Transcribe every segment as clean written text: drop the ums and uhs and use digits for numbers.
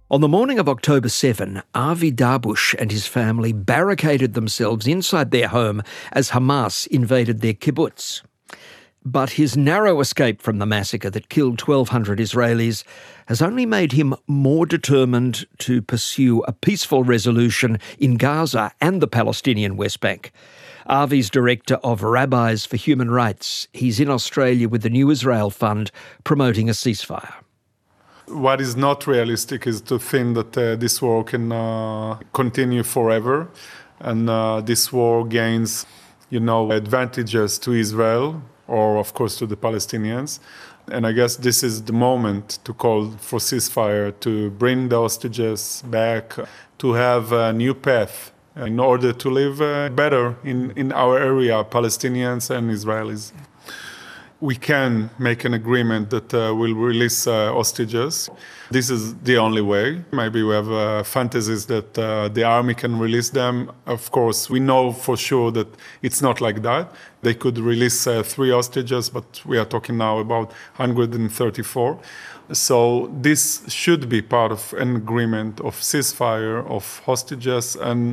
On the morning of October 7, Avi Darbush and his family barricaded themselves inside their home as Hamas invaded their kibbutz. But his narrow escape from the massacre that killed 1,200 Israelis has only made him more determined to pursue a peaceful resolution in Gaza and the Palestinian West Bank. Avi's director of Rabbis for Human Rights. He's in Australia with the New Israel Fund promoting a ceasefire. What is not realistic is to think that this war can continue forever, and this war gains, advantages to Israel or, of course, to the Palestinians. And I guess this is the moment to call for ceasefire, to bring the hostages back, to have a new path in order to live better in our area, Palestinians and Israelis. We can make an agreement that will release hostages. This is the only way. Maybe we have fantasies that the army can release them. Of course, we know for sure that it's not like that. They could release 3 hostages, but we are talking now about 134. So this should be part of an agreement of ceasefire, of hostages, and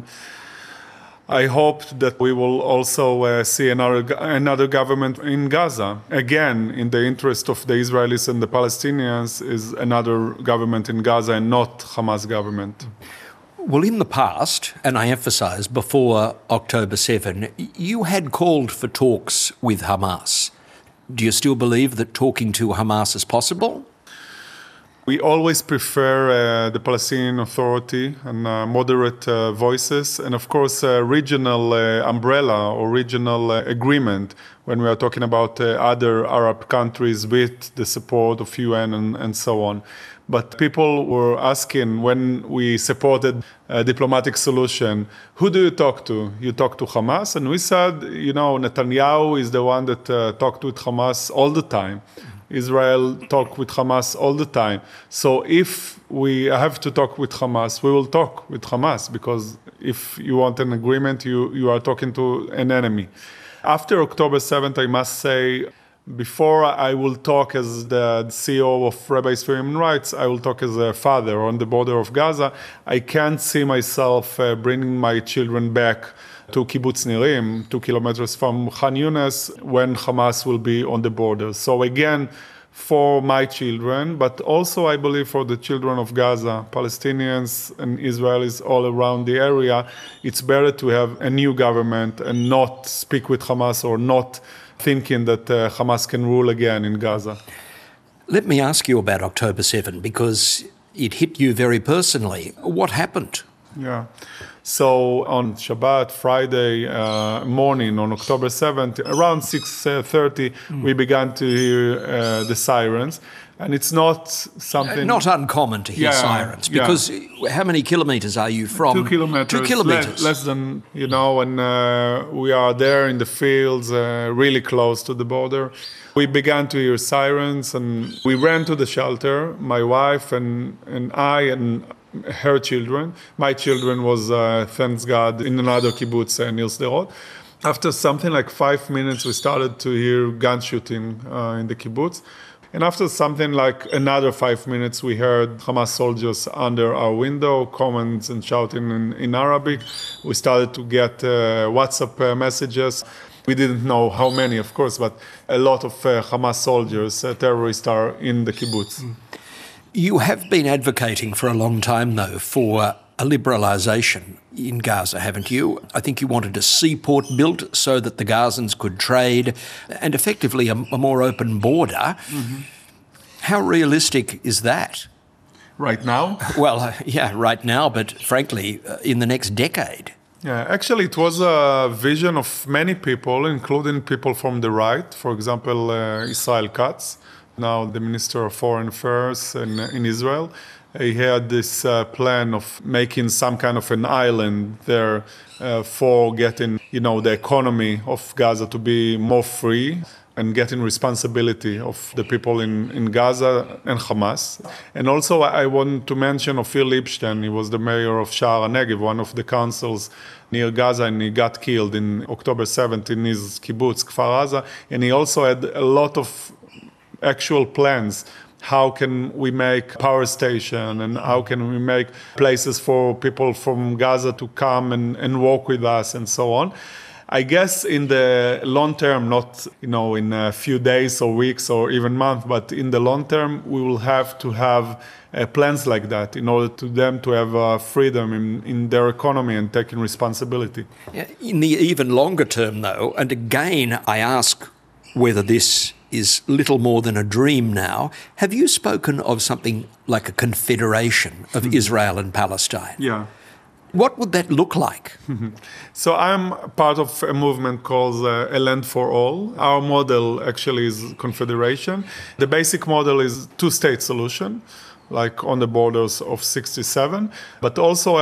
I hope that we will also see another government in Gaza. Again, in the interest of the Israelis and the Palestinians, is another government in Gaza and not Hamas government. Well, in the past, and I emphasise before October 7, you had called for talks with Hamas. Do you still believe that talking to Hamas is possible? We always prefer the Palestinian Authority and moderate voices, and of course regional umbrella or regional agreement when we are talking about other Arab countries with the support of UN and so on. But people were asking when we supported a diplomatic solution, who do you talk to? You talk to Hamas? And we said, Netanyahu is the one that talked with Hamas all the time. Israel talk with Hamas all the time. So if we have to talk with Hamas, we will talk with Hamas, because if you want an agreement, you are talking to an enemy. After October 7th, I must say, before I will talk as the CEO of Rabbis for Human Rights, I will talk as a father on the border of Gaza. I can't see myself bringing my children back to Kibbutz Nirim, 2 kilometers from Khan Yunis, when Hamas will be on the border. So again, for my children, but also I believe for the children of Gaza, Palestinians and Israelis all around the area, it's better to have a new government and not speak with Hamas or not thinking that Hamas can rule again in Gaza. Let me ask you about October 7, because it hit you very personally. What happened? Yeah. So on Shabbat, Friday morning, on October 7th, around 6:30, we began to hear the sirens. And it's not something... Not uncommon to hear sirens, because how many kilometres are you from? 2 kilometres. 2 kilometres. Less than, and we are there in the fields, really close to the border. We began to hear sirens, and we ran to the shelter, my wife and I, and her children. My children was, thanks God, in another kibbutz near Sderot. After something like 5 minutes, we started to hear gun shooting in the kibbutz. And after something like another 5 minutes, we heard Hamas soldiers under our window, comments and shouting in Arabic. We started to get WhatsApp messages. We didn't know how many, of course, but a lot of Hamas soldiers, terrorists, are in the kibbutz. You have been advocating for a long time, though, for a liberalisation in Gaza, haven't you? I think you wanted a seaport built so that the Gazans could trade, and effectively a more open border. Mm-hmm. How realistic is that? Right now? Well, right now, but frankly, in the next decade. Yeah, actually, it was a vision of many people, including people from the right. For example, Israel Katz, now the Minister of Foreign Affairs in Israel. He had this plan of making some kind of an island there for getting, the economy of Gaza to be more free and getting responsibility of the people in Gaza and Hamas. And also I want to mention Ophir Lipstein. He was the mayor of Sha'ar HaNegev, one of the councils near Gaza, and he got killed in October 7th in his kibbutz, Kfar Aza. And he also had a lot of actual plans how can we make power station and how can we make places for people from Gaza to come and walk with us and so on. I guess in the long term, not in a few days or weeks or even months, but in the long term, we will have to have plans like that in order to them to have freedom in their economy and taking responsibility. In the even longer term, though, and again, I ask whether this is little more than a dream now, have you spoken of something like a confederation of Israel and Palestine? Yeah. What would that look like? So I'm part of a movement called A Land for All. Our model actually is confederation. The basic model is two-state solution, like on the borders of 67, but also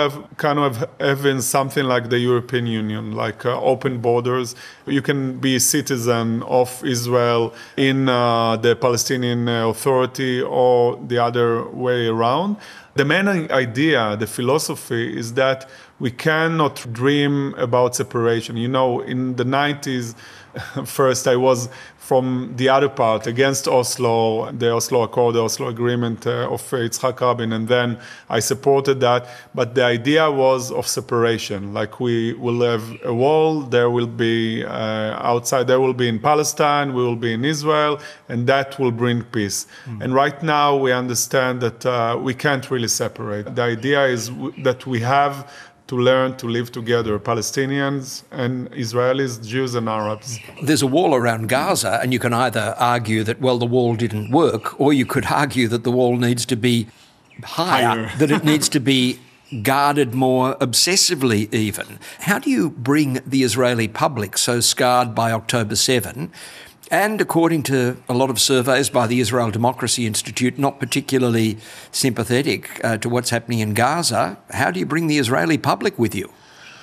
having something like the European Union, like open borders. You can be a citizen of Israel in the Palestinian Authority or the other way around. The main idea, the philosophy, is that we cannot dream about separation. In the 90s, first I was from the other part against Oslo, the Oslo Accord, the Oslo Agreement of Yitzhak Rabin, and then I supported that. But the idea was of separation, like we will have a wall, there will be outside, there will be in Palestine, we will be in Israel, and that will bring peace. And right now we understand that we can't really separate. The idea is that we have to learn to live together, Palestinians and Israelis, Jews and Arabs. There's a wall around Gaza, and you can either argue that, well, the wall didn't work, or you could argue that the wall needs to be higher. That it needs to be guarded more obsessively even. How do you bring the Israeli public, so scarred by October 7, and according to a lot of surveys by the Israel Democracy Institute, not particularly sympathetic to what's happening in Gaza, how do you bring the Israeli public with you?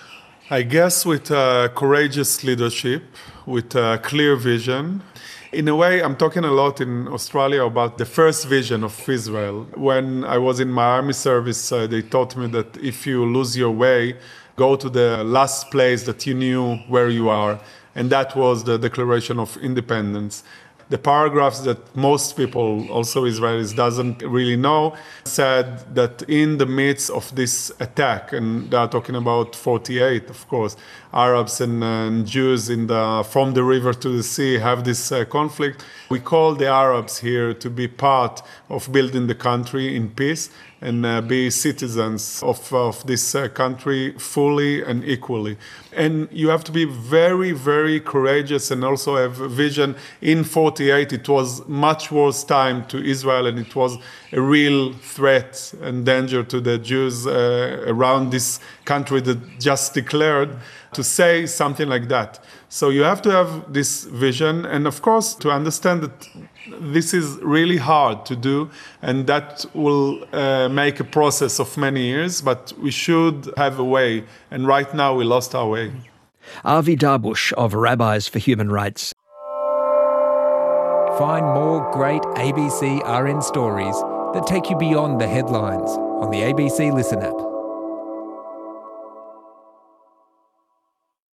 I guess with courageous leadership, with a clear vision. In a way, I'm talking a lot in Australia about the first vision of Israel. When I was in my army service, they taught me that if you lose your way, go to the last place that you knew where you are. And that was the Declaration of Independence. The paragraphs that most people, also Israelis, doesn't really know, said that in the midst of this attack, and they are talking about 48, of course, Arabs and Jews from the river to the sea have this conflict. We call the Arabs here to be part of building the country in peace and be citizens of this country fully and equally. And you have to be very, very courageous and also have a vision. In 48, it was much worse time to Israel, and it was a real threat and danger to the Jews around this country that just declared, to say something like that. So you have to have this vision, and of course to understand that this is really hard to do, and that will make a process of many years, but we should have a way, and right now we lost our way. Avi Darbush of Rabbis for Human Rights. Find more great ABC RN stories that take you beyond the headlines on the ABC Listen app.